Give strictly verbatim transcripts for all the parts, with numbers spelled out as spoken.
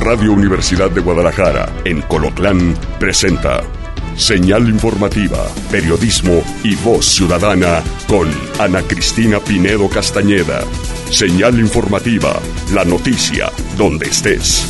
Radio Universidad de Guadalajara, en Colotlán, presenta Señal Informativa, Periodismo y Voz Ciudadana con Ana Cristina Pinedo Castañeda. Señal Informativa, la noticia donde estés.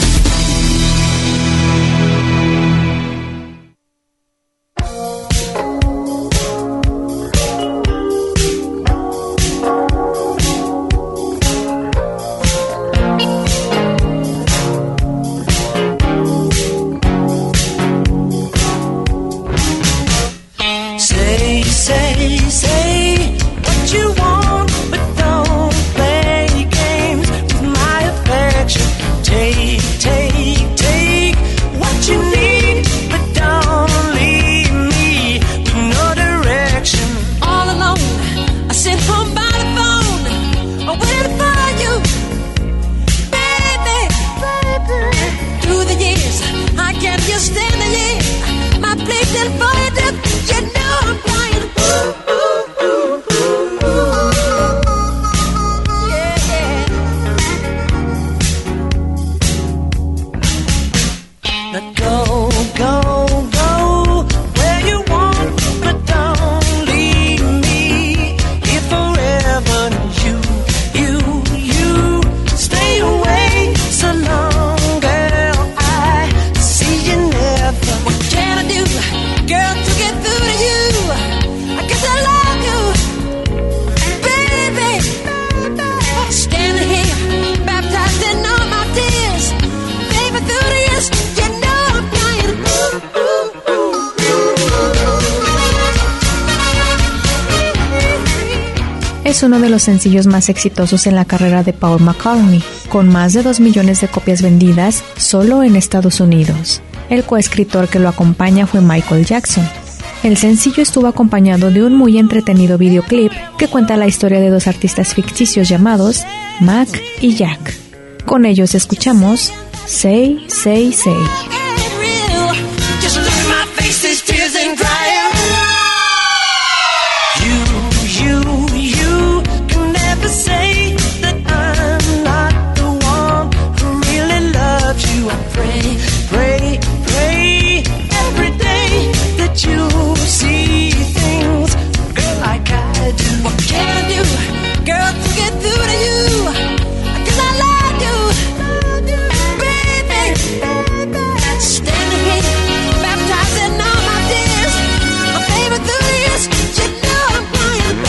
Es uno de los sencillos más exitosos en la carrera de Paul McCartney, con más de dos millones de copias vendidas solo en Estados Unidos. El coescritor que lo acompaña fue Michael Jackson. El sencillo estuvo acompañado de un muy entretenido videoclip que cuenta la historia de dos artistas ficticios llamados Mac y Jack. Con ellos escuchamos Say, Say, Say. Say that I'm not the one who really loves you. I pray, pray, pray every day that you see things, girl, like I do. What can I do, girl, to get through to you? 'Cause I love you, baby. Standing here, baptizing all my tears. My favorite through the years, you know I'm crying.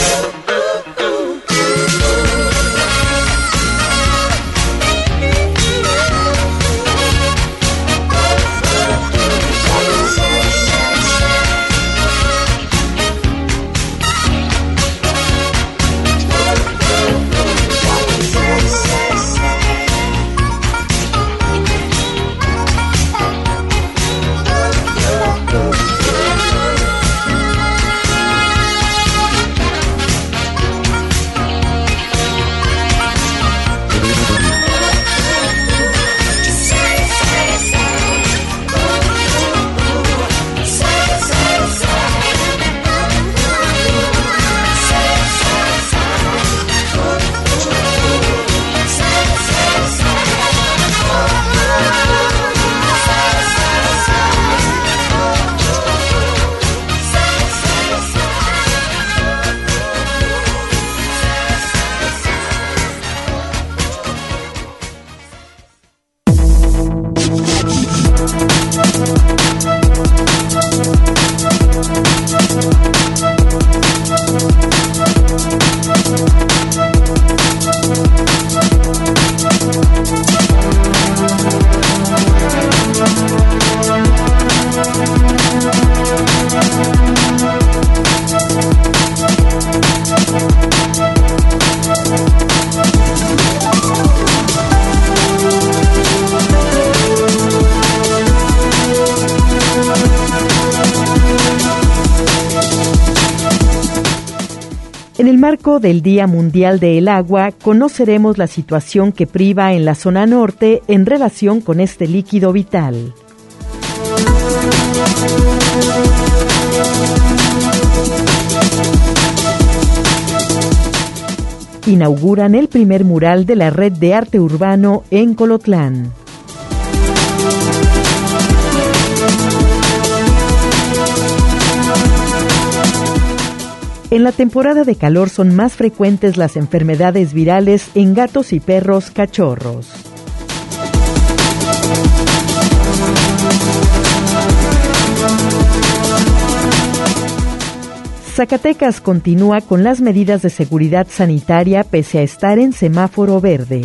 En el marco del Día Mundial del Agua, conoceremos la situación que priva en la zona norte en relación con este líquido vital. Inauguran el primer mural de la Red de Arte Urbano en Colotlán. En la temporada de calor son más frecuentes las enfermedades virales en gatos y perros cachorros. Zacatecas continúa con las medidas de seguridad sanitaria pese a estar en semáforo verde.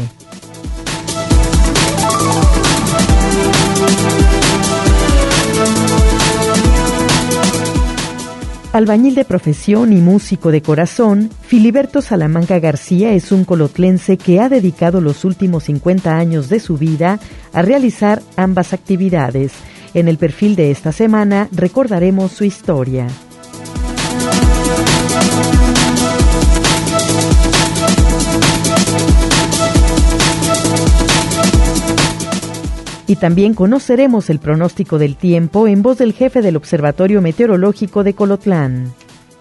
Albañil de profesión y músico de corazón, Filiberto Salamanca García es un colotlense que ha dedicado los últimos cincuenta años de su vida a realizar ambas actividades. En el perfil de esta semana recordaremos su historia. Y también conoceremos el pronóstico del tiempo en voz del jefe del Observatorio Meteorológico de Colotlán.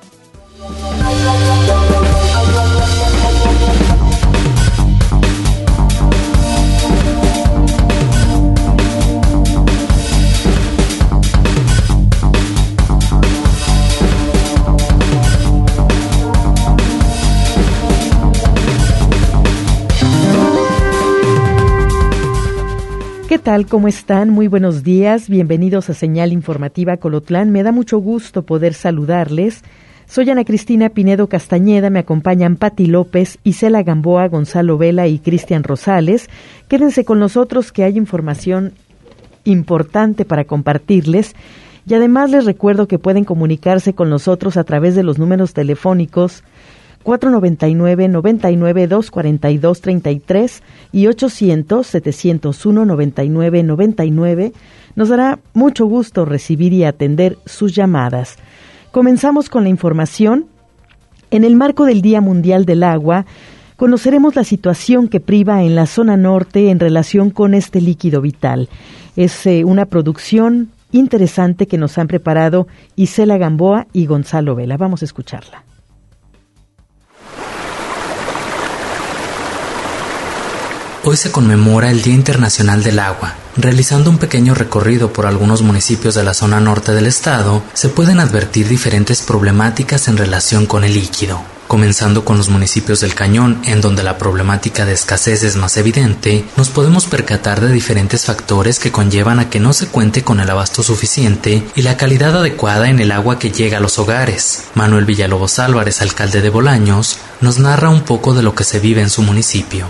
¿Qué tal? ¿Cómo están? Muy buenos días. Bienvenidos a Señal Informativa Colotlán. Me da mucho gusto poder saludarles. Soy Ana Cristina Pinedo Castañeda. Me acompañan Pati López, Isela Gamboa, Gonzalo Vela y Cristian Rosales. Quédense con nosotros que hay información importante para compartirles. Y además les recuerdo que pueden comunicarse con nosotros a través de los números telefónicos cuatro noventa y nueve, noventa y nueve, doscientos cuarenta y dos, treinta y tres y ochocientos, setecientos uno, noventa y nueve, noventa y nueve. Nos dará mucho gusto recibir y atender sus llamadas. Comenzamos con la información. En el marco del Día Mundial del Agua, conoceremos la situación que priva en la zona norte en relación con este líquido vital. Es eh, una producción interesante que nos han preparado Isela Gamboa y Gonzalo Vela. Vamos a escucharla. Hoy se conmemora el Día Internacional del Agua. Realizando un pequeño recorrido por algunos municipios de la zona norte del estado, se pueden advertir diferentes problemáticas en relación con el líquido. Comenzando con los municipios del Cañón, en donde la problemática de escasez es más evidente, nos podemos percatar de diferentes factores que conllevan a que no se cuente con el abasto suficiente y la calidad adecuada en el agua que llega a los hogares. Manuel Villalobos Álvarez, alcalde de Bolaños, nos narra un poco de lo que se vive en su municipio.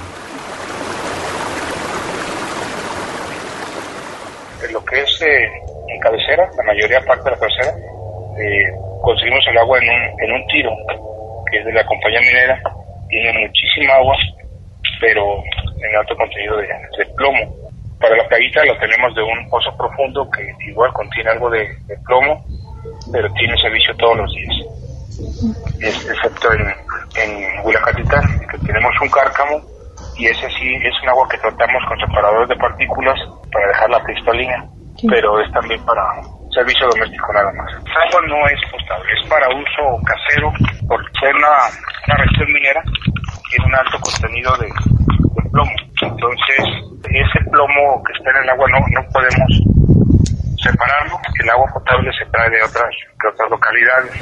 Es eh, en cabecera, la mayoría parte de la cabecera, eh, conseguimos el agua en un, en un tiro, que es de la compañía minera, tiene muchísima agua, pero en alto contenido de, de plomo. Para la playita lo tenemos de un pozo profundo que igual contiene algo de, de plomo, pero tiene servicio todos los días, es, excepto en, en Huilacatitán, que tenemos un cárcamo, y ese sí es un agua que tratamos con separadores de partículas para dejarla cristalina. Sí. Pero es también para servicio doméstico nada más. El agua no es potable, es para uso casero, por ser una, una región minera, tiene un alto contenido de, de plomo. Entonces, ese plomo que está en el agua no, no podemos separarlo, el agua potable se trae de otras, de otras localidades.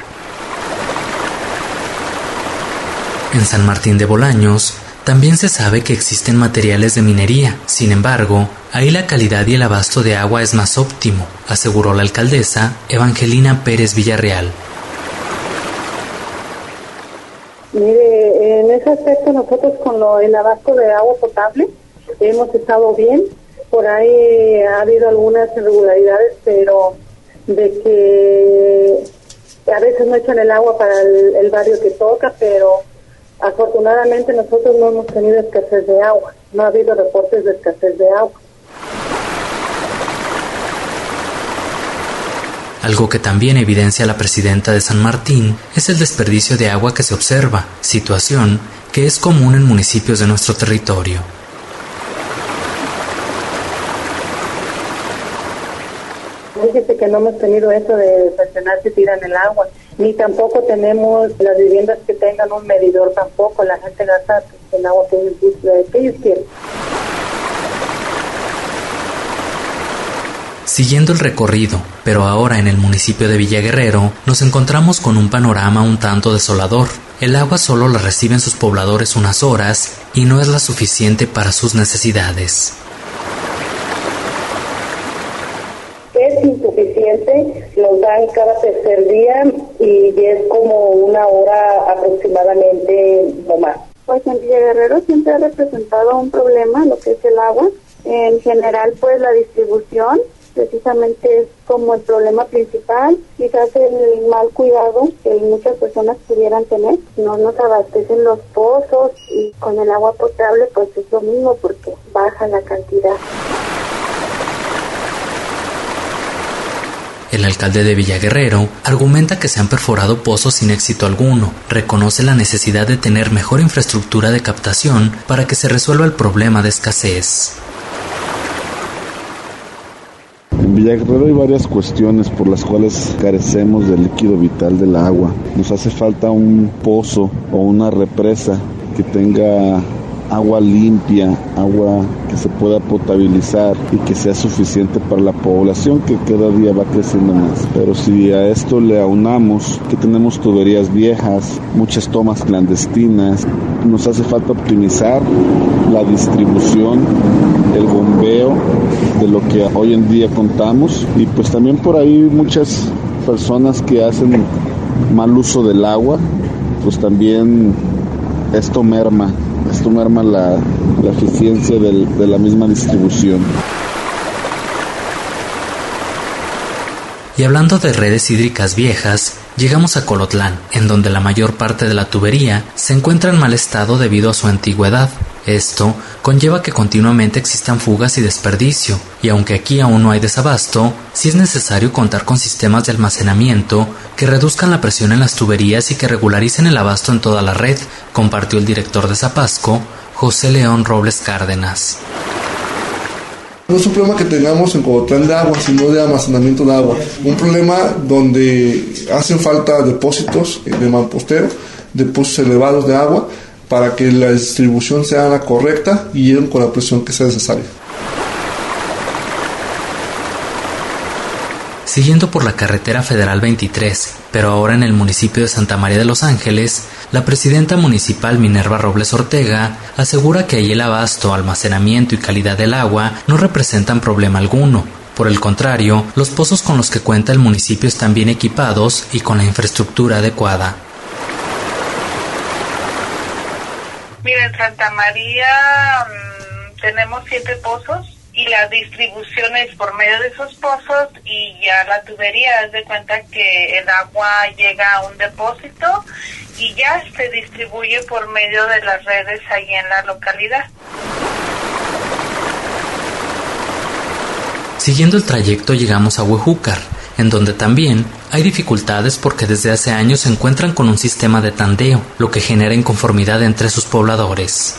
En San Martín de Bolaños, también se sabe que existen materiales de minería. Sin embargo, ahí la calidad y el abasto de agua es más óptimo, aseguró la alcaldesa Evangelina Pérez Villarreal. Mire, en ese aspecto nosotros con lo, el abasto de agua potable hemos estado bien. Por ahí ha habido algunas irregularidades, pero de que a veces no echan el agua para el, el barrio que toca, pero afortunadamente nosotros no hemos tenido escasez de agua, no ha habido reportes de escasez de agua. Algo que también evidencia la presidenta de San Martín es el desperdicio de agua que se observa, situación que es común en municipios de nuestro territorio. Fíjese que no hemos tenido eso de presionar si tiran el agua, ni tampoco tenemos las viviendas que tengan un medidor tampoco, la gente gasta el agua que ellos quieren. Siguiendo el recorrido, pero ahora en el municipio de Villa Guerrero, nos encontramos con un panorama un tanto desolador. El agua solo la reciben sus pobladores unas horas y no es la suficiente para sus necesidades. Es insuficiente, nos dan cada tercer día y es como una hora aproximadamente o más. Pues en Villa Guerrero siempre ha representado un problema lo que es el agua. En general, pues la distribución precisamente es como el problema principal, quizás el mal cuidado que muchas personas pudieran tener. No nos abastecen los pozos y con el agua potable pues es lo mismo porque baja la cantidad. El alcalde de Villa Guerrero argumenta que se han perforado pozos sin éxito alguno. Reconoce la necesidad de tener mejor infraestructura de captación para que se resuelva el problema de escasez. En Villa Guerrero hay varias cuestiones por las cuales carecemos del líquido vital del agua. Nos hace falta un pozo o una represa que tenga agua limpia, agua que se pueda potabilizar y que sea suficiente para la población que cada día va creciendo más. Pero si a esto le aunamos que tenemos tuberías viejas, muchas tomas clandestinas, nos hace falta optimizar la distribución, el bombeo de lo que hoy en día contamos, y pues también por ahí muchas personas que hacen mal uso del agua, pues también esto merma Esto merma la, la eficiencia del, de la misma distribución. Y hablando de redes hídricas viejas, llegamos a Colotlán, en donde la mayor parte de la tubería se encuentra en mal estado debido a su antigüedad. Esto conlleva que continuamente existan fugas y desperdicio, y aunque aquí aún no hay desabasto, sí es necesario contar con sistemas de almacenamiento que reduzcan la presión en las tuberías y que regularicen el abasto en toda la red, compartió el director de Zapasco, José León Robles Cárdenas. No es un problema que tengamos en Colotlán de agua, sino de almacenamiento de agua. Un problema donde hacen falta depósitos de mamposteros, depósitos elevados de agua, para que la distribución sea la correcta y lleguen con la presión que sea necesaria. Siguiendo por la carretera federal veintitrés, pero ahora en el municipio de Santa María de los Ángeles, la presidenta municipal Minerva Robles Ortega asegura que ahí el abasto, almacenamiento y calidad del agua no representan problema alguno. Por el contrario, los pozos con los que cuenta el municipio están bien equipados y con la infraestructura adecuada. Mira, en Santa María mmm, tenemos siete pozos y la distribución es por medio de esos pozos y ya la tubería, haz de cuenta que el agua llega a un depósito y ya se distribuye por medio de las redes ahí en la localidad. Siguiendo el trayecto llegamos a Huejúcar, en donde también hay dificultades porque desde hace años se encuentran con un sistema de tandeo, lo que genera inconformidad entre sus pobladores.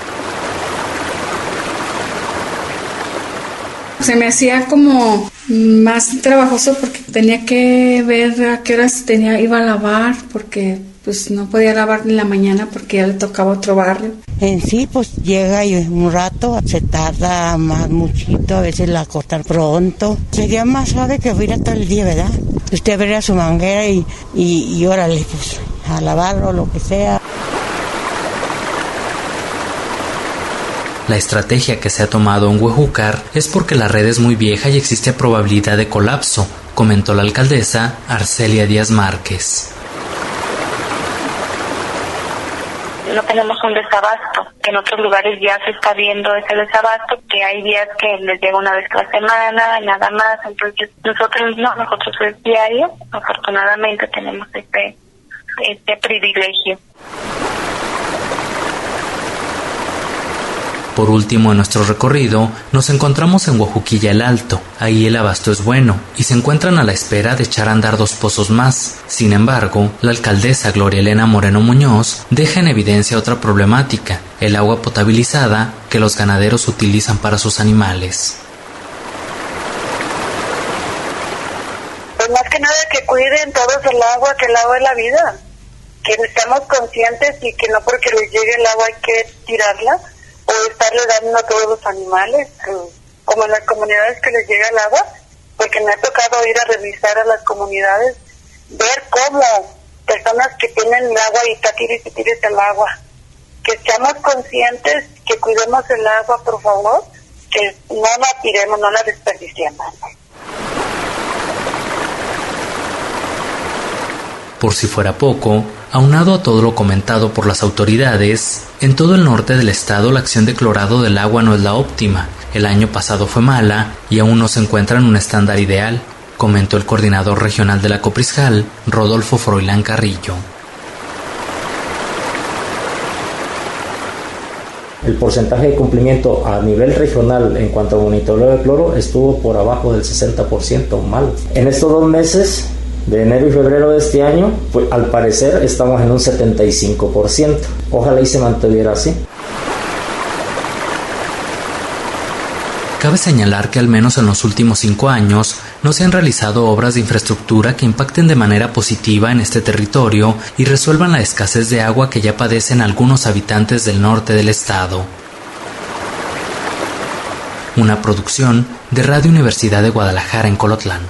Se me hacía como más trabajoso porque tenía que ver a qué horas tenía, iba a lavar, porque pues no podía lavar en la mañana porque ya le tocaba otro barrio. En sí, pues llega y un rato, se tarda más muchito, a veces la cortan pronto. Sería más suave que fuera todo el día, ¿verdad? Usted abriera su manguera y, y, y órale, pues, a lavar o lo que sea. La estrategia que se ha tomado en Huejúcar es porque la red es muy vieja y existe probabilidad de colapso, comentó la alcaldesa Arcelia Díaz Márquez. No tenemos un desabasto, que en otros lugares ya se está viendo ese desabasto, que hay días que les llega una vez a la semana, nada más, entonces nosotros no, nosotros es diario, afortunadamente tenemos este, este privilegio. Por último, en nuestro recorrido, nos encontramos en Huajuquilla el Alto. Ahí el abasto es bueno y se encuentran a la espera de echar a andar dos pozos más. Sin embargo, la alcaldesa Gloria Elena Moreno Muñoz deja en evidencia otra problemática, el agua potabilizada que los ganaderos utilizan para sus animales. Pues más que nada que cuiden todos el agua, que el agua es la vida, que estamos conscientes y que no porque les llegue el agua hay que tirarla o estarle dando a todos los animales, como en las comunidades que les llega el agua, porque me ha tocado ir a revisar a las comunidades, ver cómo personas que tienen el agua y está tires y tires el agua, que seamos conscientes, que cuidemos el agua, por favor, que no la tiremos, no la desperdiciemos. Por si fuera poco, aunado a todo lo comentado por las autoridades, en todo el norte del estado la acción de clorado del agua no es la óptima. El año pasado fue mala y aún no se encuentra en un estándar ideal, comentó el coordinador regional de la Coprisjal, Rodolfo Froilán Carrillo. El porcentaje de cumplimiento a nivel regional en cuanto a monitoreo de cloro estuvo por abajo del sesenta por ciento, mal. En estos dos meses, de enero y febrero de este año, pues al parecer estamos en un setenta y cinco por ciento. Ojalá y se mantuviera así. Cabe señalar que al menos en los últimos cinco años no se han realizado obras de infraestructura que impacten de manera positiva en este territorio y resuelvan la escasez de agua que ya padecen algunos habitantes del norte del estado. Una producción de Radio Universidad de Guadalajara en Colotlán.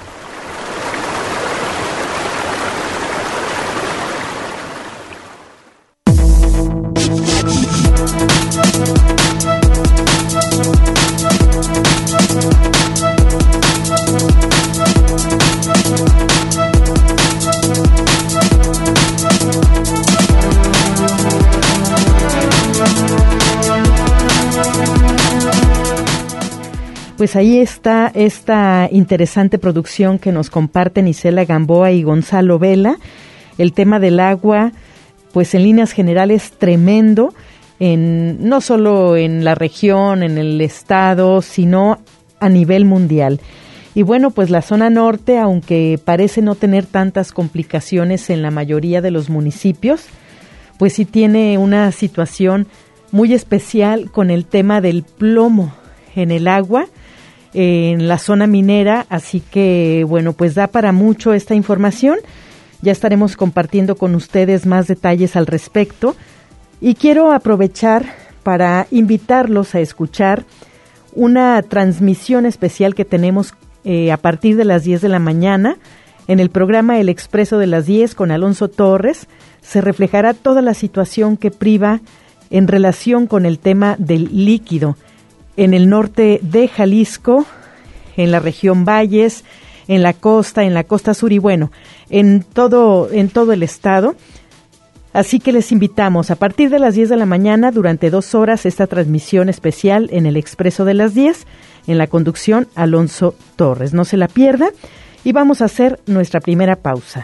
Pues ahí está esta interesante producción que nos comparten Isela Gamboa y Gonzalo Vela. El tema del agua, pues en líneas generales tremendo, en, no solo en la región, en el estado, sino a nivel mundial. Y bueno, pues la zona norte, aunque parece no tener tantas complicaciones en la mayoría de los municipios, pues sí tiene una situación muy especial con el tema del plomo en el agua, en la zona minera, así que bueno, pues da para mucho esta información. Ya estaremos compartiendo con ustedes más detalles al respecto y quiero aprovechar para invitarlos a escuchar una transmisión especial que tenemos eh, a partir de las diez de la mañana en el programa El Expreso de las diez con Alonso Torres. Se reflejará toda la situación que priva en relación con el tema del líquido en el norte de Jalisco, en la región Valles, en la costa, en la costa sur y bueno, en todo, en todo el estado. Así que les invitamos a partir de las diez de la mañana, durante dos horas, esta transmisión especial en el Expreso de las diez, en la conducción Alonso Torres. No se la pierda y vamos a hacer nuestra primera pausa.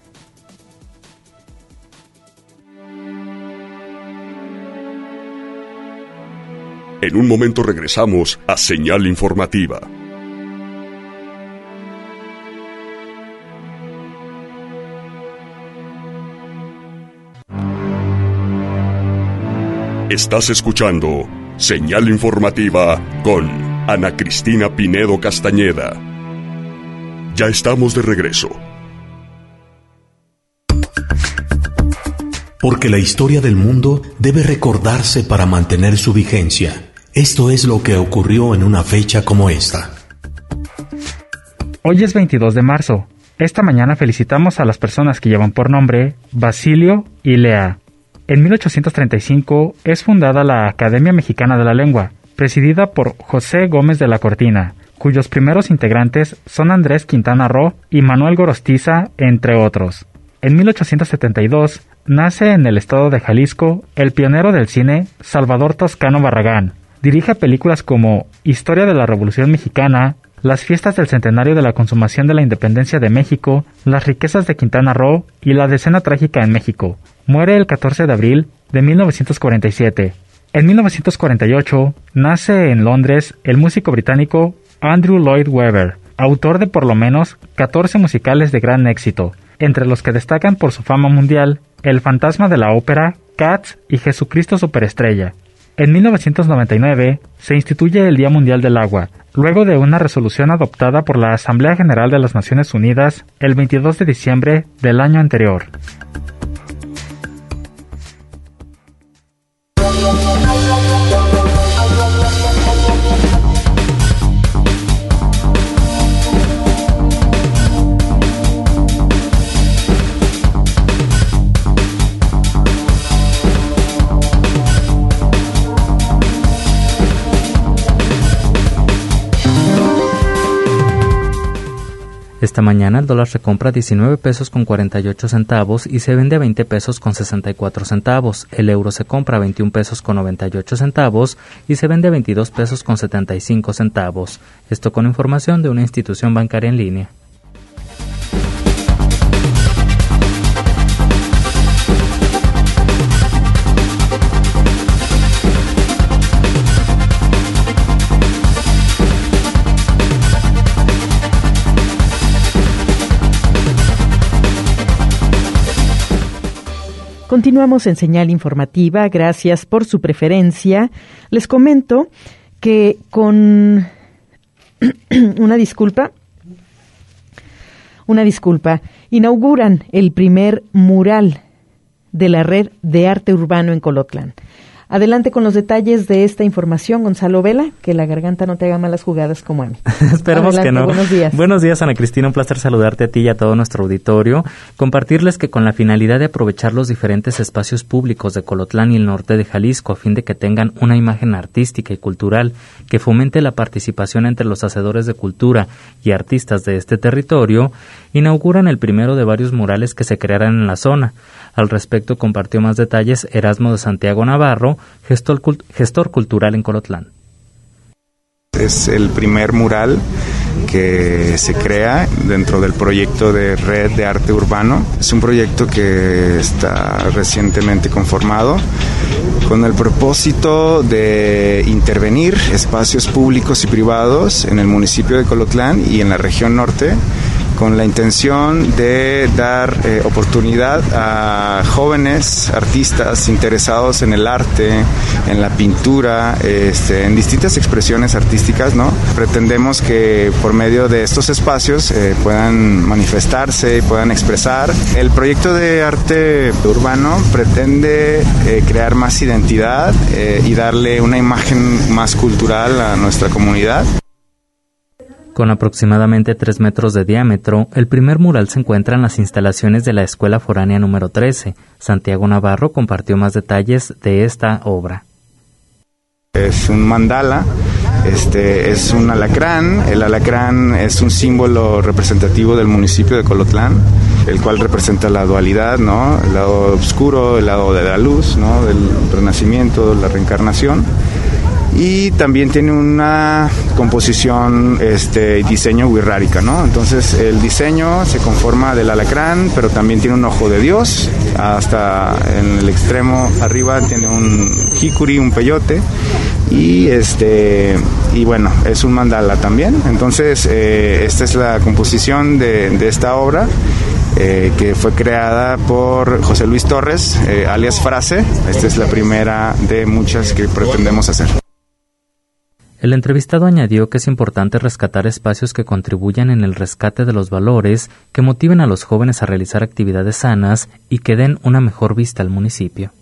En un momento regresamos a Señal Informativa. Estás escuchando Señal Informativa con Ana Cristina Pinedo Castañeda. Ya estamos de regreso. Porque la historia del mundo debe recordarse para mantener su vigencia. Esto es lo que ocurrió en una fecha como esta. Hoy es veintidós de marzo. Esta mañana felicitamos a las personas que llevan por nombre Basilio y Lea. En mil ochocientos treinta y cinco es fundada la Academia Mexicana de la Lengua, presidida por José Gómez de la Cortina, cuyos primeros integrantes son Andrés Quintana Roo y Manuel Gorostiza, entre otros. En mil ochocientos setenta y dos nace en el estado de Jalisco el pionero del cine Salvador Toscano Barragán. Dirige películas como Historia de la Revolución Mexicana, Las fiestas del centenario de la consumación de la independencia de México, Las riquezas de Quintana Roo y La decena trágica en México. Muere el catorce de abril de mil novecientos cuarenta y siete. En mil novecientos cuarenta y ocho nace en Londres el músico británico Andrew Lloyd Webber, autor de por lo menos catorce musicales de gran éxito, entre los que destacan por su fama mundial El fantasma de la ópera, Cats y Jesucristo Superestrella. En mil novecientos noventa y nueve se instituye el Día Mundial del Agua, luego de una resolución adoptada por la Asamblea General de las Naciones Unidas el veintidós de diciembre del año anterior. Esta mañana el dólar se compra a diecinueve pesos con cuarenta y ocho centavos y se vende a veinte pesos con sesenta y cuatro centavos. El euro se compra a veintiún pesos con noventa y ocho centavos y se vende a veintidós pesos con setenta y cinco centavos. Esto con información de una institución bancaria en línea. Continuamos en Señal Informativa, gracias por su preferencia. Les comento que con una disculpa, una disculpa, inauguran el primer mural de la Red de Arte Urbano en Colotlán. Adelante con los detalles de esta información, Gonzalo Vela, que la garganta no te haga malas jugadas como a mí. Esperemos Adelante, que no. Buenos días. Buenos días, Ana Cristina, un placer saludarte a ti y a todo nuestro auditorio. Compartirles que con la finalidad de aprovechar los diferentes espacios públicos de Colotlán y el norte de Jalisco a fin de que tengan una imagen artística y cultural que fomente la participación entre los hacedores de cultura y artistas de este territorio, inauguran el primero de varios murales que se crearán en la zona. Al respecto compartió más detalles Erasmo de Santiago Navarro, gestor, cult- gestor cultural en Colotlán. Es el primer mural que se crea dentro del proyecto de Red de Arte Urbano. Es un proyecto que está recientemente conformado con el propósito de intervenir espacios públicos y privados en el municipio de Colotlán y en la región norte, con la intención de dar eh, oportunidad a jóvenes artistas interesados en el arte, en la pintura, este, en distintas expresiones artísticas, ¿no? Pretendemos que por medio de estos espacios eh, puedan manifestarse y puedan expresar. El proyecto de arte urbano pretende eh, crear más identidad eh, y darle una imagen más cultural a nuestra comunidad. Con aproximadamente tres metros de diámetro, el primer mural se encuentra en las instalaciones de la Escuela Foránea número trece. Santiago Navarro compartió más detalles de esta obra. Es un mandala, este, es un alacrán. El alacrán es un símbolo representativo del municipio de Colotlán, el cual representa la dualidad, ¿no? El lado oscuro, el lado de la luz, ¿no? Del renacimiento, la reencarnación. Y también tiene una composición, este, diseño wixárika, ¿no? Entonces el diseño se conforma del alacrán, pero también tiene un ojo de Dios. Hasta en el extremo arriba tiene un jicuri, un peyote, y este y bueno, es un mandala también. Entonces eh, esta es la composición de, de esta obra. Eh, que fue creada por José Luis Torres, eh, alias Frase. Esta es la primera de muchas que pretendemos hacer. El entrevistado añadió que es importante rescatar espacios que contribuyan en el rescate de los valores, que motiven a los jóvenes a realizar actividades sanas y que den una mejor vista al municipio.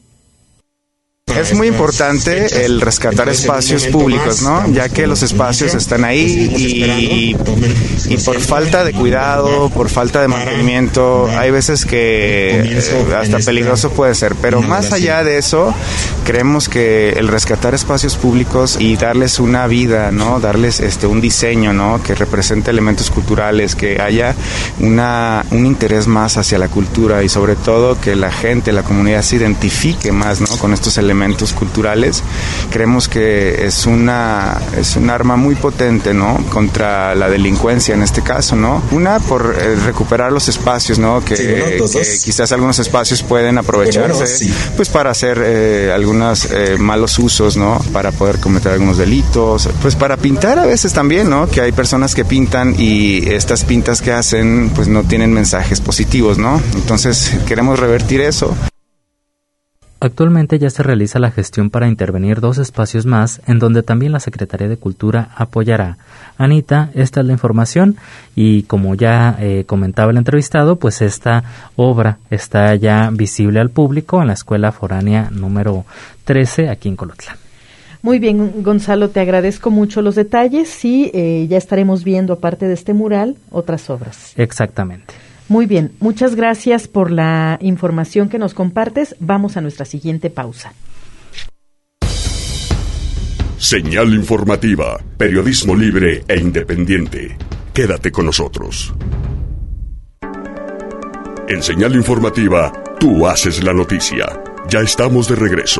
Es muy importante el rescatar espacios públicos, ¿no? Ya que los espacios están ahí y, y por falta de cuidado, por falta de mantenimiento, hay veces que eh, hasta peligroso puede ser. Pero más allá de eso, creemos que el rescatar espacios públicos y darles una vida, ¿no? Darles este un diseño, ¿no? Que represente elementos culturales, que haya una un interés más hacia la cultura y sobre todo que la gente, la comunidad se identifique más, ¿no? Con estos elementos culturales. Creemos que es una es un arma muy potente, ¿no? Contra la delincuencia en este caso, ¿no? Una por eh, recuperar los espacios, ¿no? Que, sí, bueno, que quizás algunos espacios pueden aprovecharse, bueno, sí. pues para hacer eh, algunos eh, malos usos, ¿no? Para poder cometer algunos delitos, pues para pintar a veces también, ¿no? Que hay personas que pintan y estas pintas que hacen pues no tienen mensajes positivos, ¿no? Entonces queremos revertir eso. Actualmente ya se realiza la gestión para intervenir dos espacios más, en donde también la Secretaría de Cultura apoyará. Anita, esta es la información y como ya eh, comentaba el entrevistado, pues esta obra está ya visible al público en la Escuela Foránea número trece aquí en Colotlán. Muy bien, Gonzalo, te agradezco mucho los detalles y eh, ya estaremos viendo, aparte de este mural, otras obras. Exactamente. Muy bien, muchas gracias por la información que nos compartes. Vamos a nuestra siguiente pausa. Señal informativa, periodismo libre e independiente. Quédate con nosotros. En Señal Informativa, tú haces la noticia. Ya estamos de regreso.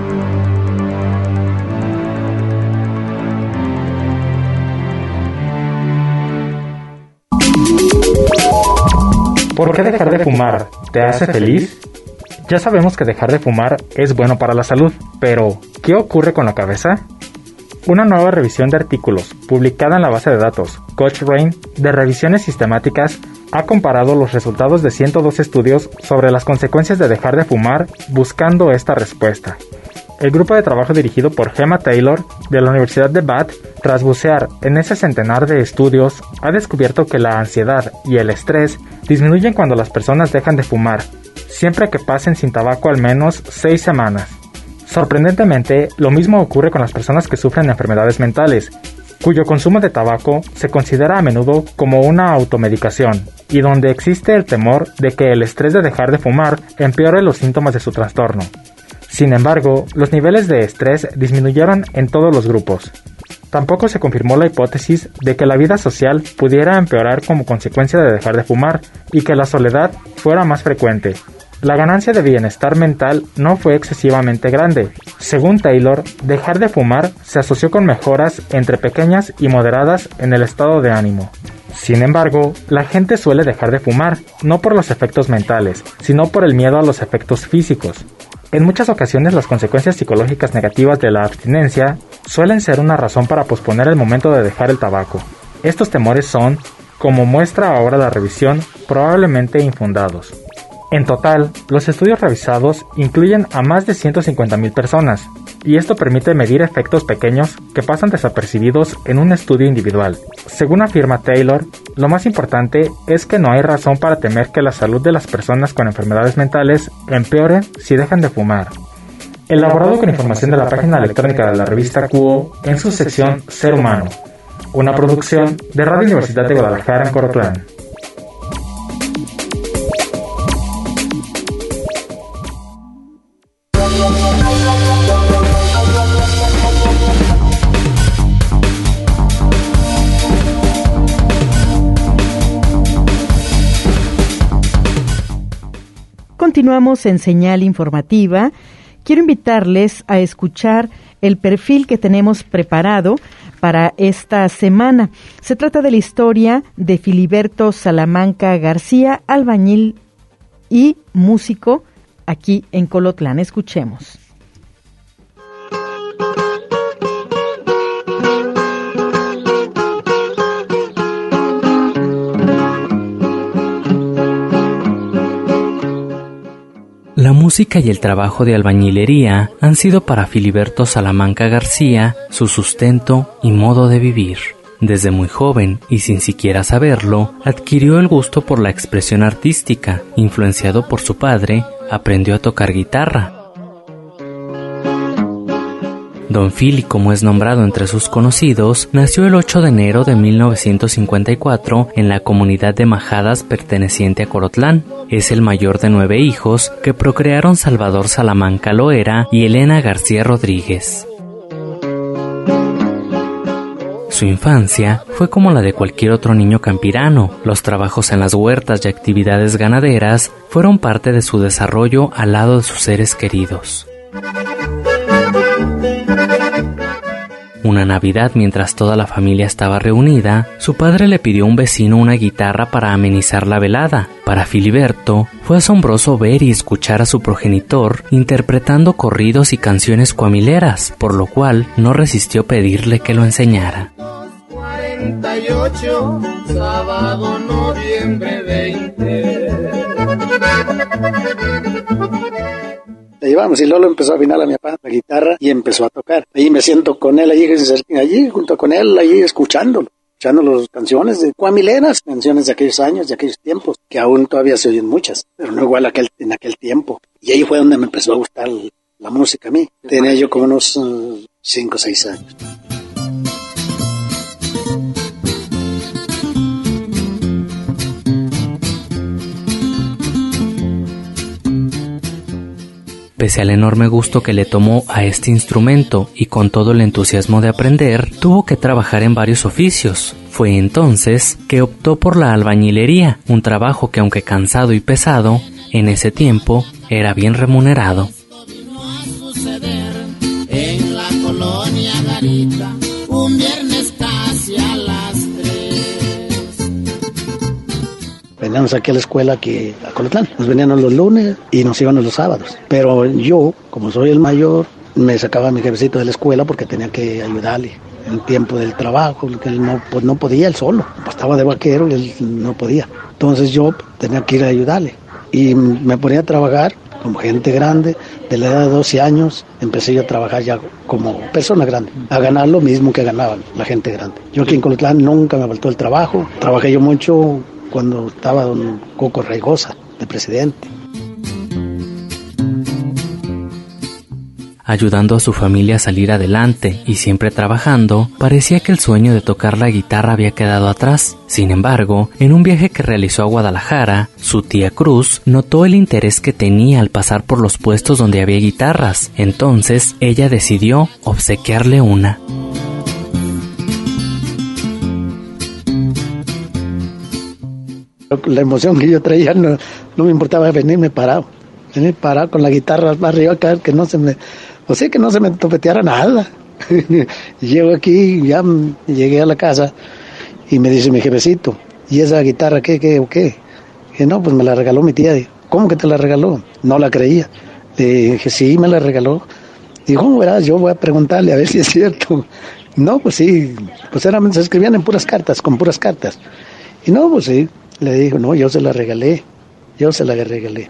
¿Por qué dejar de fumar te hace feliz? Ya sabemos que dejar de fumar es bueno para la salud, pero ¿qué ocurre con la cabeza? Una nueva revisión de artículos, publicada en la base de datos Cochrane de revisiones sistemáticas, ha comparado los resultados de ciento dos estudios sobre las consecuencias de dejar de fumar, buscando esta respuesta. El grupo de trabajo dirigido por Gemma Taylor, de la Universidad de Bath, tras bucear en ese centenar de estudios, ha descubierto que la ansiedad y el estrés disminuyen cuando las personas dejan de fumar, siempre que pasen sin tabaco al menos seis semanas. Sorprendentemente, lo mismo ocurre con las personas que sufren enfermedades mentales, cuyo consumo de tabaco se considera a menudo como una automedicación, y donde existe el temor de que el estrés de dejar de fumar empeore los síntomas de su trastorno. Sin embargo, los niveles de estrés disminuyeron en todos los grupos. Tampoco se confirmó la hipótesis de que la vida social pudiera empeorar como consecuencia de dejar de fumar y que la soledad fuera más frecuente. La ganancia de bienestar mental no fue excesivamente grande. Según Taylor, dejar de fumar se asoció con mejoras entre pequeñas y moderadas en el estado de ánimo. Sin embargo, la gente suele dejar de fumar, no por los efectos mentales, sino por el miedo a los efectos físicos. En muchas ocasiones las consecuencias psicológicas negativas de la abstinencia suelen ser una razón para posponer el momento de dejar el tabaco. Estos temores son, como muestra ahora la revisión, probablemente infundados. En total, los estudios revisados incluyen a más de ciento cincuenta mil personas, y esto permite medir efectos pequeños que pasan desapercibidos en un estudio individual. Según afirma Taylor, lo más importante es que no hay razón para temer que la salud de las personas con enfermedades mentales empeore si dejan de fumar. Elaborado con información de la página electrónica de la revista Cuo en su sección Ser Humano, una producción de Radio Universidad de Guadalajara en Colotlán. Continuamos en Señal Informativa. Quiero invitarles a escuchar el perfil que tenemos preparado para esta semana. Se trata de la historia de Filiberto Salamanca García, albañil y músico aquí en Colotlán. Escuchemos. La música y el trabajo de albañilería han sido para Filiberto Salamanca García su sustento y modo de vivir. Desde muy joven, y sin siquiera saberlo, adquirió el gusto por la expresión artística. Influenciado por su padre, aprendió a tocar guitarra. Don Fili, como es nombrado entre sus conocidos, nació el ocho de enero de mil novecientos cincuenta y cuatro en la comunidad de Majadas perteneciente a Colotlán. Es el mayor de nueve hijos que procrearon Salvador Salamanca Loera y Elena García Rodríguez. Su infancia fue como la de cualquier otro niño campirano. Los trabajos en las huertas y actividades ganaderas fueron parte de su desarrollo al lado de sus seres queridos. Una Navidad, mientras toda la familia estaba reunida, su padre le pidió a un vecino una guitarra para amenizar la velada. Para Filiberto, fue asombroso ver y escuchar a su progenitor interpretando corridos y canciones cuamileras, por lo cual no resistió pedirle que lo enseñara. cuarenta y ocho, sábado, noviembre veinte. Le llevamos y Lolo empezó a afinar a mi papá la guitarra y empezó a tocar. Ahí me siento con él, allí, allí junto con él, allí escuchándolo, escuchando las canciones de cuamileras, canciones de aquellos años, de aquellos tiempos, que aún todavía se oyen muchas, pero no igual aquel, en aquel tiempo. Y ahí fue donde me empezó a gustar la música a mí. Tenía yo como unos cinco o seis años. Pese al enorme gusto que le tomó a este instrumento y con todo el entusiasmo de aprender, tuvo que trabajar en varios oficios. Fue entonces que optó por la albañilería, un trabajo que, aunque cansado y pesado, en ese tiempo era bien remunerado. En la colonia Garita, un viernes casi a las tres. Veníamos aquí a la escuela, aquí a Colotlán. Nos venían los lunes y nos iban los sábados. Pero yo, como soy el mayor, me sacaba a mi jefecito de la escuela porque tenía que ayudarle en el tiempo del trabajo, que él no, pues no podía él solo. Estaba de vaquero y él no podía. Entonces yo tenía que ir a ayudarle. Y me ponía a trabajar como gente grande, de la edad de doce años, empecé yo a trabajar ya como persona grande, a ganar lo mismo que ganaban la gente grande. Yo aquí en Colotlán nunca me faltó el trabajo, trabajé yo mucho cuando estaba don Coco Raigosa, de presidente. Ayudando a su familia a salir adelante y siempre trabajando, parecía que el sueño de tocar la guitarra había quedado atrás. Sin embargo, en un viaje que realizó a Guadalajara, su tía Cruz notó el interés que tenía al pasar por los puestos donde había guitarras. Entonces, ella decidió obsequiarle una. La emoción que yo traía no, no me importaba venirme parado, venir parado con la guitarra más arriba, que no se me... O sea, que no se me topeteara nada. Llego aquí, ya llegué a la casa y me dice mi jefecito, ¿y esa guitarra qué, qué o qué? Dije, no, pues me la regaló mi tía. ¿Cómo que te la regaló? No la creía. Le dije, sí, me la regaló. Dijo, ¿cómo verás? Yo voy a preguntarle a ver si es cierto. No, pues sí, pues eran, se escribían en puras cartas, con puras cartas. Y no, pues sí, le dijo, no, yo se la regalé, yo se la regalé.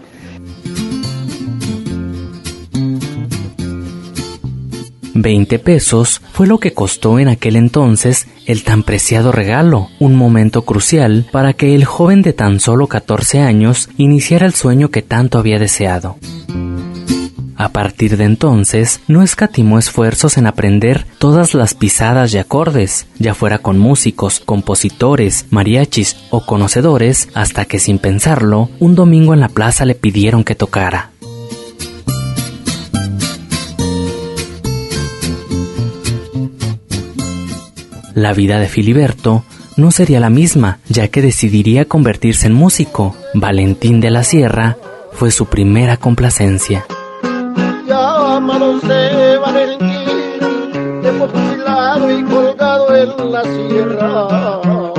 Veinte pesos fue lo que costó en aquel entonces el tan preciado regalo, un momento crucial para que el joven de tan solo catorce años iniciara el sueño que tanto había deseado. A partir de entonces, no escatimó esfuerzos en aprender todas las pisadas y acordes, ya fuera con músicos, compositores, mariachis o conocedores, hasta que sin pensarlo, un domingo en la plaza le pidieron que tocara. La vida de Filiberto no sería la misma, ya que decidiría convertirse en músico. Valentín de la Sierra fue su primera complacencia. Llámalos de Valentín, de fusilado y colgado en la sierra.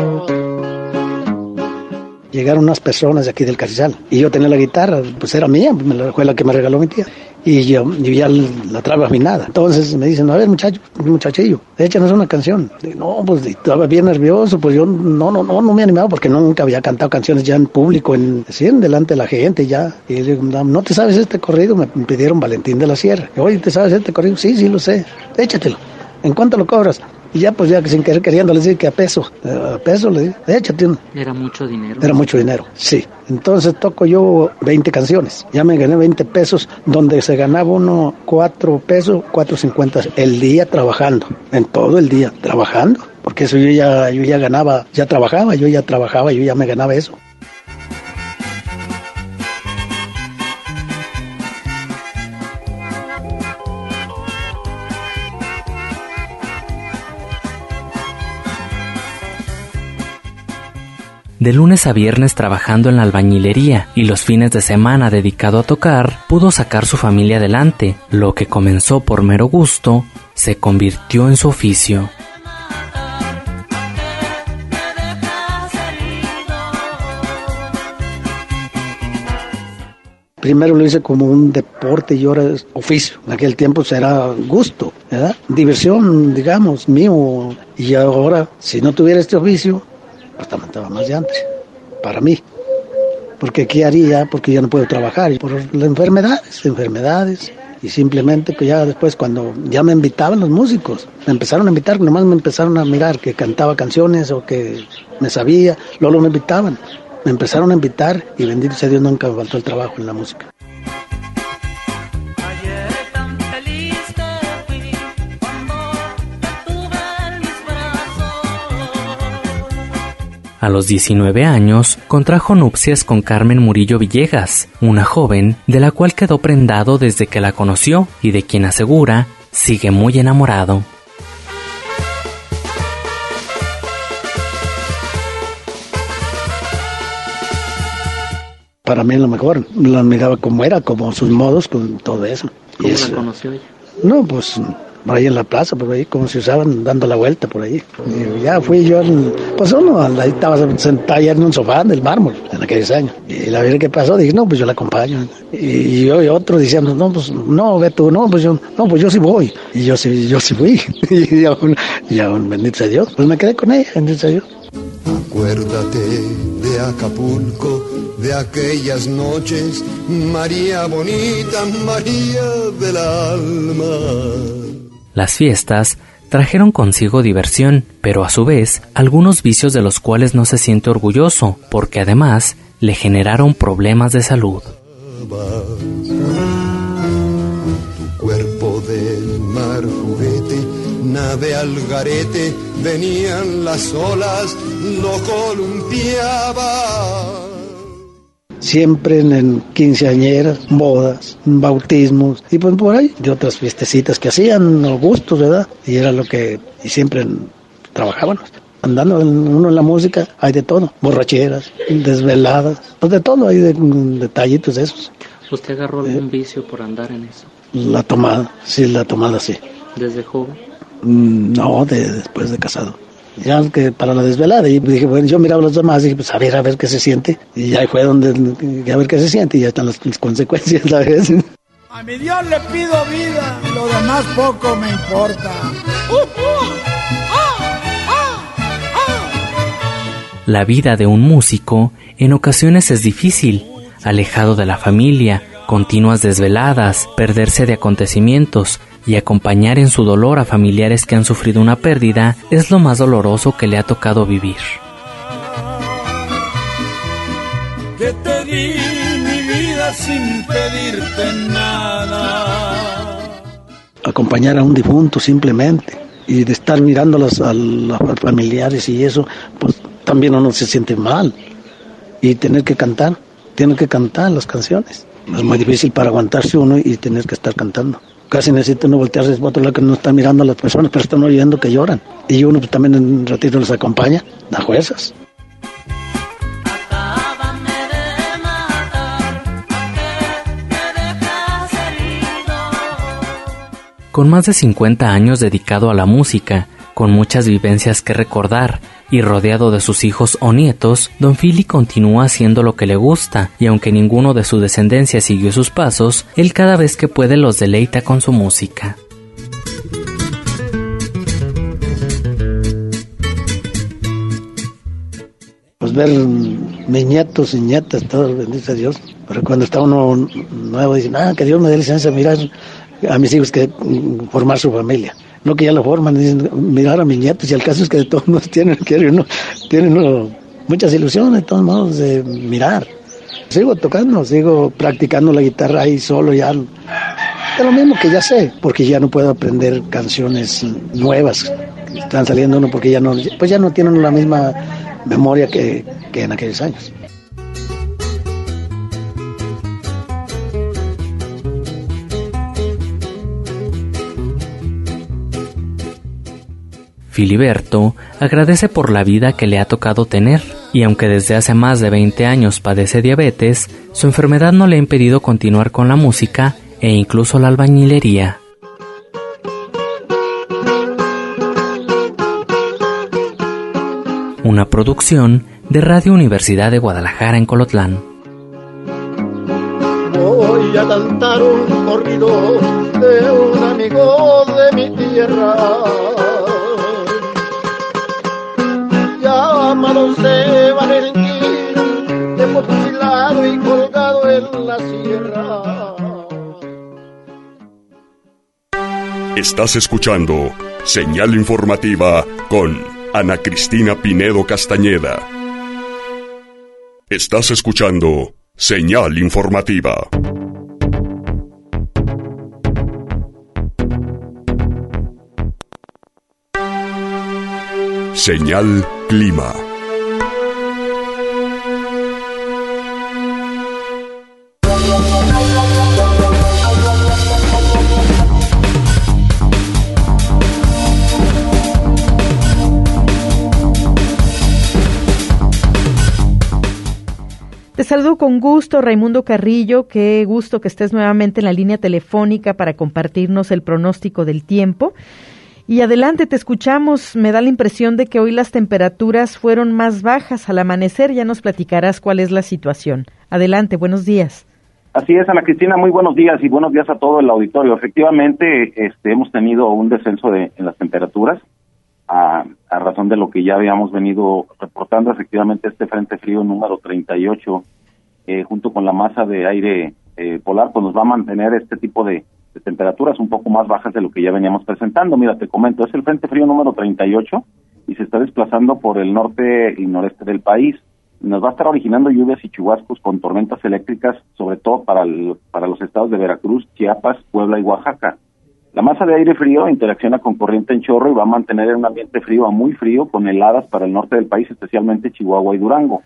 Llegaron unas personas de aquí del Carrizal y yo tenía la guitarra, pues era mía, fue la que me regaló mi tía. Y yo, yo ya la traba afinada. Entonces me dicen, a ver muchacho, muchachillo, échanos una canción. Digo, no, pues estaba bien nervioso, pues yo no, no, no, no me animaba porque nunca había cantado canciones ya en público, en, así, en delante de la gente ya. Y le digo, ¿no te sabes este corrido? Me pidieron Valentín de la Sierra. Y, oye, ¿te sabes este corrido? Sí, sí lo sé. Échatelo. ¿En cuánto lo cobras? Y ya pues ya sin querer queriendo le decir que a peso, a peso le digo, échate uno. Era mucho dinero. Era mucho dinero, sí. Entonces toco yo veinte canciones, ya me gané veinte pesos, donde se ganaba uno cuatro pesos, cuatro cincuenta el día trabajando, en todo el día trabajando, porque eso yo ya, yo ya ganaba, ya trabajaba, yo ya trabajaba, yo ya me ganaba eso. De lunes a viernes trabajando en la albañilería y los fines de semana dedicado a tocar, pudo sacar su familia adelante. Lo que comenzó por mero gusto, se convirtió en su oficio. Primero lo hice como un deporte y ahora es oficio. En aquel tiempo será gusto, ¿verdad? Diversión, digamos, mío. Y ahora, si no tuviera este oficio, pues también estaba más de antes, para mí. Porque ¿qué haría? Porque ya no puedo trabajar. Y por las enfermedades, enfermedades. Y simplemente que ya después cuando ya me invitaban los músicos, me empezaron a invitar, nomás me empezaron a mirar que cantaba canciones o que me sabía, luego me invitaban. Me empezaron a invitar y bendito sea Dios, nunca me faltó el trabajo en la música. A los diecinueve años, contrajo nupcias con Carmen Murillo Villegas, una joven de la cual quedó prendado desde que la conoció y de quien asegura sigue muy enamorado. Para mí lo mejor, la miraba como era, como sus modos, con todo eso. ¿Cómo eso, la conoció ella? No, pues por ahí en la plaza, por ahí, como se usaban dando la vuelta por ahí. Y ya fui yo, pues uno, ahí estaba sentada ya en un sofá del mármol, en aquellos años. Y la verdad que pasó, dije, no, pues yo la acompaño. Y yo y otro diciendo, no, pues no, ve tú, no, pues yo, no, pues yo sí voy. Y yo sí, yo sí fui. Y aún, y aún, bendito sea Dios, pues me quedé con ella, bendito sea Dios. Acuérdate de Acapulco, de aquellas noches, María bonita, María del alma. Las fiestas trajeron consigo diversión, pero a su vez algunos vicios de los cuales no se siente orgulloso, porque además le generaron problemas de salud. Tu cuerpo del mar juguete, nave al garete, venían las olas, lo columpiaba. Siempre en, en quinceañeras, bodas, bautismos y pues por ahí de otras fiestecitas que hacían, los gustos, ¿verdad? Y era lo que, y siempre trabajábamos. Andando en, uno en la música, hay de todo, borracheras, desveladas, pues de todo, hay de, detallitos de esos. ¿Usted agarró algún eh, vicio por andar en eso? La tomada, sí, la tomada sí. ¿Desde joven? Mm, no, de, después de casado. Ya que para la desvelada, y dije, bueno, yo miraba a los demás y dije, pues a ver, a ver qué se siente. Y ahí fue donde, a ver qué se siente, y ya están las, las consecuencias, ¿sabes? A mi Dios le pido vida, lo demás poco me importa. Uh, uh, ah, ah, ah. La vida de un músico en ocasiones es difícil, alejado de la familia, continuas desveladas, perderse de acontecimientos, y acompañar en su dolor a familiares que han sufrido una pérdida es lo más doloroso que le ha tocado vivir. Que te di mi vida sin pedirte nada. Acompañar a un difunto simplemente y de estar mirando a los, a los familiares y eso, pues también uno se siente mal. Y tener que cantar, tiene que cantar las canciones. Es muy difícil para aguantarse uno y tener que estar cantando. Casi necesita uno voltearse a otro lado que no está mirando a las personas, pero están oyendo que lloran. Y uno pues, también en un ratito les acompaña, da fuerzas. Con más de cincuenta años dedicado a la música, con muchas vivencias que recordar y rodeado de sus hijos o nietos, Don Fili continúa haciendo lo que le gusta, y aunque ninguno de su descendencia siguió sus pasos, él cada vez que puede los deleita con su música. Pues ver mis nietos y nietas, todos, bendito a Dios. Pero cuando está uno nuevo, dicen, ah, que Dios me dé licencia de mirar a mis hijos, que formar su familia. No que ya lo forman, dicen, mirar a mis nietos, y el caso es que de todos modos tienen, uno, tienen uno, muchas ilusiones, de todos modos, de mirar. Sigo tocando, sigo practicando la guitarra ahí solo ya. Es lo mismo que ya sé, porque ya no puedo aprender canciones nuevas que están saliendo uno, porque ya no, pues ya no tienen la misma memoria que, que en aquellos años. Filiberto agradece por la vida que le ha tocado tener, y aunque desde hace más de veinte años padece diabetes, su enfermedad no le ha impedido continuar con la música e incluso la albañilería. Una producción de Radio Universidad de Guadalajara en Colotlán. Voy a cantar un corrido de un amigo de mi tierra. Llámalos de Valentín, de fusilado y colgado en la sierra. Estás escuchando Señal Informativa con Ana Cristina Pinedo Castañeda. Estás escuchando Señal Informativa. Señal Clima. saludo con gusto, Raimundo Carrillo, qué gusto que estés nuevamente en la línea telefónica para compartirnos el pronóstico del tiempo. Y adelante, te escuchamos. Me da la impresión de que hoy las temperaturas fueron más bajas al amanecer. Ya nos platicarás cuál es la situación. Adelante, buenos días. Así es, Ana Cristina, muy buenos días y buenos días a todo el auditorio. Efectivamente, este, hemos tenido un descenso de, en las temperaturas a, a razón de lo que ya habíamos venido reportando. Efectivamente, este frente frío número treinta y ocho, eh, junto con la masa de aire eh, polar, pues nos va a mantener este tipo de de temperaturas un poco más bajas de lo que ya veníamos presentando. Mira, te comento, es el frente frío número treinta y ocho y se está desplazando por el norte y noreste del país. Nos va a estar originando lluvias y chubascos con tormentas eléctricas, sobre todo para el, para los estados de Veracruz, Chiapas, Puebla y Oaxaca. La masa de aire frío interacciona con corriente en chorro y va a mantener un ambiente frío a muy frío con heladas para el norte del país, especialmente Chihuahua y Durango.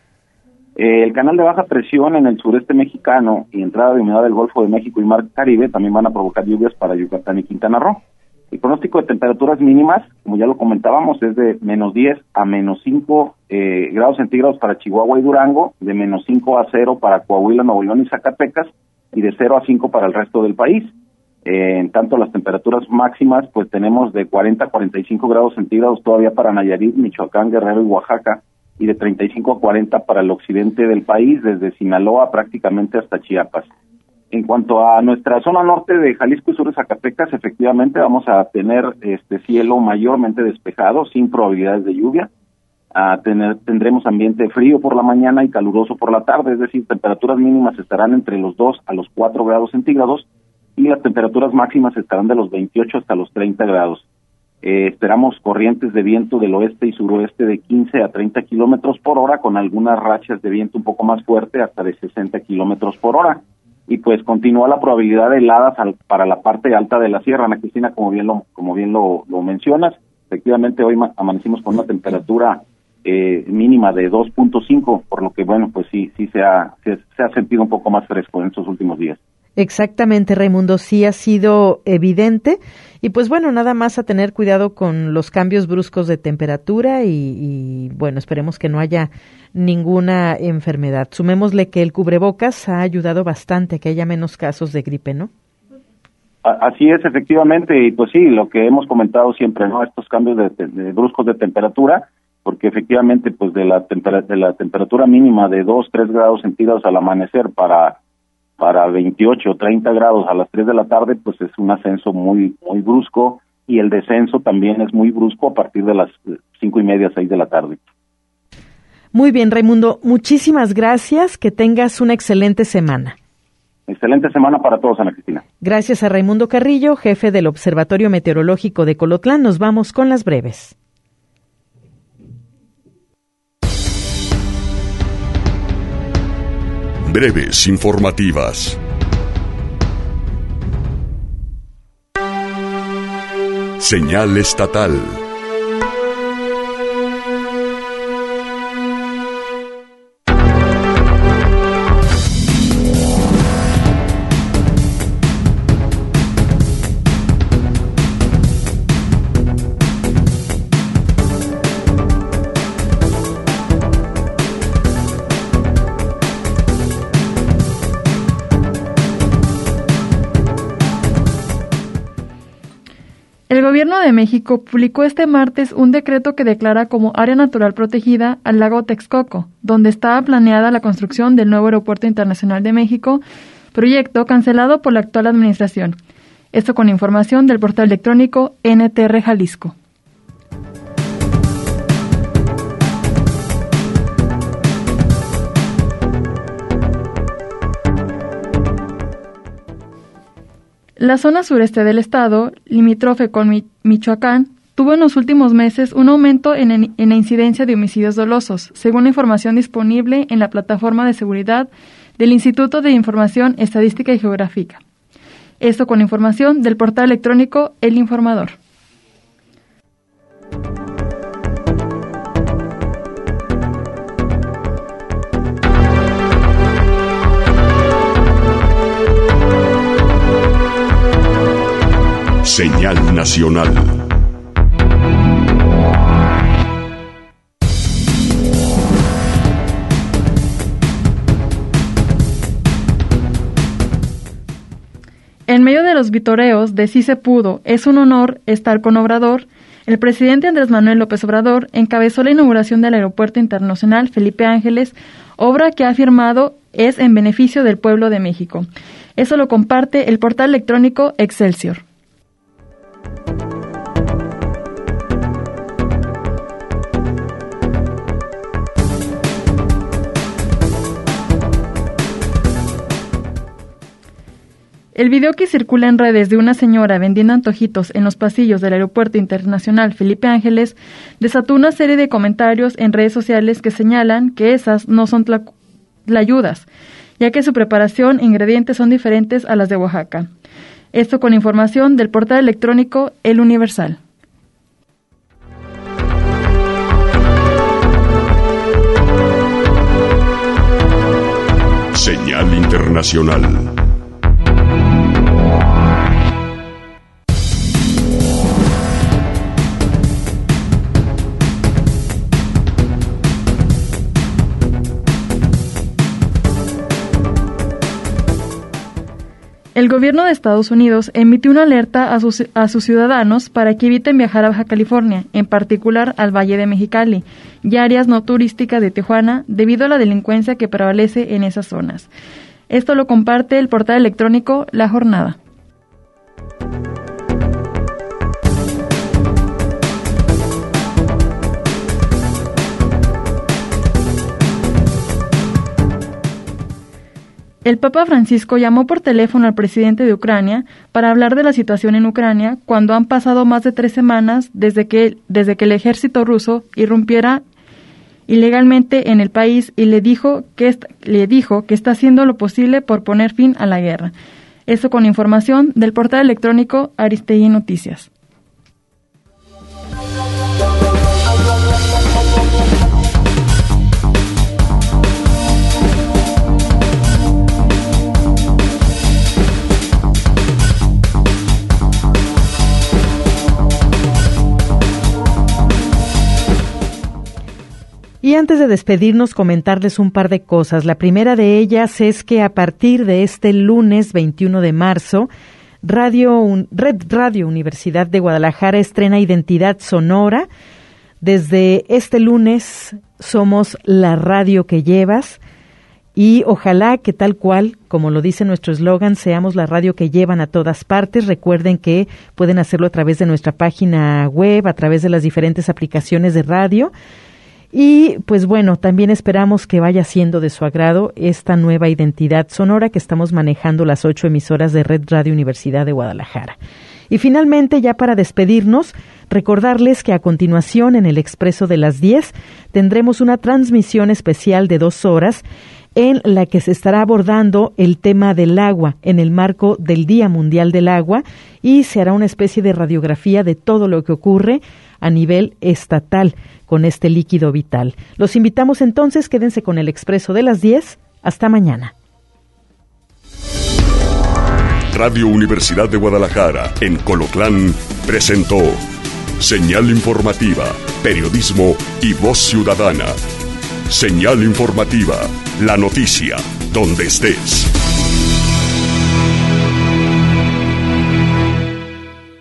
El canal de baja presión en el sureste mexicano y entrada de humedad del Golfo de México y Mar Caribe también van a provocar lluvias para Yucatán y Quintana Roo. El pronóstico de temperaturas mínimas, como ya lo comentábamos, es de menos diez a menos cinco eh, grados centígrados para Chihuahua y Durango, de menos cinco a cero para Coahuila, Nuevo León y Zacatecas, y de cero a cinco para el resto del país. Eh, en tanto, las temperaturas máximas, pues tenemos de cuarenta a cuarenta y cinco grados centígrados todavía para Nayarit, Michoacán, Guerrero y Oaxaca, y de treinta y cinco a cuarenta para el occidente del país, desde Sinaloa prácticamente hasta Chiapas. En cuanto a nuestra zona norte de Jalisco y sur de Zacatecas, efectivamente vamos a tener este cielo mayormente despejado, sin probabilidades de lluvia. A tener, tendremos ambiente frío por la mañana y caluroso por la tarde, es decir, temperaturas mínimas estarán entre los dos a los cuatro grados centígrados y las temperaturas máximas estarán de los veintiocho hasta los treinta grados. Eh, esperamos corrientes de viento del oeste y suroeste de quince a treinta kilómetros por hora, con algunas rachas de viento un poco más fuerte, hasta de sesenta kilómetros por hora. Y pues continúa la probabilidad de heladas al, para la parte alta de la sierra, Ana Cristina, como bien lo, como bien lo, lo mencionas. Efectivamente, hoy ma- amanecimos con una temperatura eh, mínima de dos punto cinco, por lo que, bueno, pues sí, sí se ha, se, se ha sentido un poco más fresco en estos últimos días. Exactamente, Raimundo, sí ha sido evidente y pues bueno, nada más a tener cuidado con los cambios bruscos de temperatura y, y bueno, esperemos que no haya ninguna enfermedad. Sumémosle que el cubrebocas ha ayudado bastante a que haya menos casos de gripe, ¿no? Así es, efectivamente, y pues sí, lo que hemos comentado siempre, ¿no? Estos cambios de, de, de bruscos de temperatura, porque efectivamente pues de la, tempera, de la temperatura mínima de dos, tres grados centígrados al amanecer para para veintiocho, treinta grados a las tres de la tarde, pues es un ascenso muy muy brusco, y el descenso también es muy brusco a partir de las cinco y media, seis de la tarde. Muy bien, Raimundo, muchísimas gracias, que tengas una excelente semana. Excelente semana para todos, Ana Cristina. Gracias a Raimundo Carrillo, jefe del Observatorio Meteorológico de Colotlán. Nos vamos con las breves. Breves informativas. Señal estatal. El Gobierno de México publicó este martes un decreto que declara como área natural protegida al lago Texcoco, donde estaba planeada la construcción del nuevo Aeropuerto Internacional de México, proyecto cancelado por la actual administración. Esto con información del portal electrónico N T R Jalisco. La zona sureste del estado, limítrofe con Mi- Michoacán, tuvo en los últimos meses un aumento en, en, en la incidencia de homicidios dolosos, según la información disponible en la plataforma de seguridad del Instituto de Información Estadística y Geográfica. Esto con información del portal electrónico El Informador. Señal nacional. los vitoreos de Sí se pudo, es un honor estar con Obrador, el presidente Andrés Manuel López Obrador encabezó la inauguración del Aeropuerto Internacional Felipe Ángeles, obra que ha afirmado es en beneficio del pueblo de México. Eso lo comparte el portal electrónico Excelsior. El video que circula en redes de una señora vendiendo antojitos en los pasillos del Aeropuerto Internacional Felipe Ángeles desató una serie de comentarios en redes sociales que señalan que esas no son tla- tlayudas, ya que su preparación e ingredientes son diferentes a las de Oaxaca. Esto con información del portal electrónico El Universal. Señal Internacional. El gobierno de Estados Unidos emitió una alerta a sus, a sus ciudadanos para que eviten viajar a Baja California, en particular al Valle de Mexicali y áreas no turísticas de Tijuana, debido a la delincuencia que prevalece en esas zonas. Esto lo comparte el portal electrónico La Jornada. El Papa Francisco llamó por teléfono al presidente de Ucrania para hablar de la situación en Ucrania cuando han pasado más de tres semanas desde que, desde que el ejército ruso irrumpiera ilegalmente en el país y le dijo, que est- le dijo que está haciendo lo posible por poner fin a la guerra. Esto con información del portal electrónico Aristegui Noticias. Y antes de despedirnos, comentarles un par de cosas. La primera de ellas es que a partir de este lunes veintiuno de marzo, Radio, Red Radio Universidad de Guadalajara estrena Identidad Sonora. Desde este lunes somos la radio que llevas y ojalá que tal cual, como lo dice nuestro eslogan, seamos la radio que llevan a todas partes. Recuerden que pueden hacerlo a través de nuestra página web, a través de las diferentes aplicaciones de radio. Y pues bueno, también esperamos que vaya siendo de su agrado esta nueva identidad sonora que estamos manejando las ocho emisoras de Red Radio Universidad de Guadalajara. Y finalmente, ya para despedirnos, recordarles que a continuación en el Expreso de las diez tendremos una transmisión especial de dos horas en la que se estará abordando el tema del agua en el marco del Día Mundial del Agua y se hará una especie de radiografía de todo lo que ocurre a nivel estatal con este líquido vital. Los invitamos entonces, quédense con el Expreso de las diez. Hasta mañana. Radio Universidad de Guadalajara, en Colotlán, presentó Señal Informativa, Periodismo y Voz Ciudadana. Señal Informativa, la noticia, donde estés.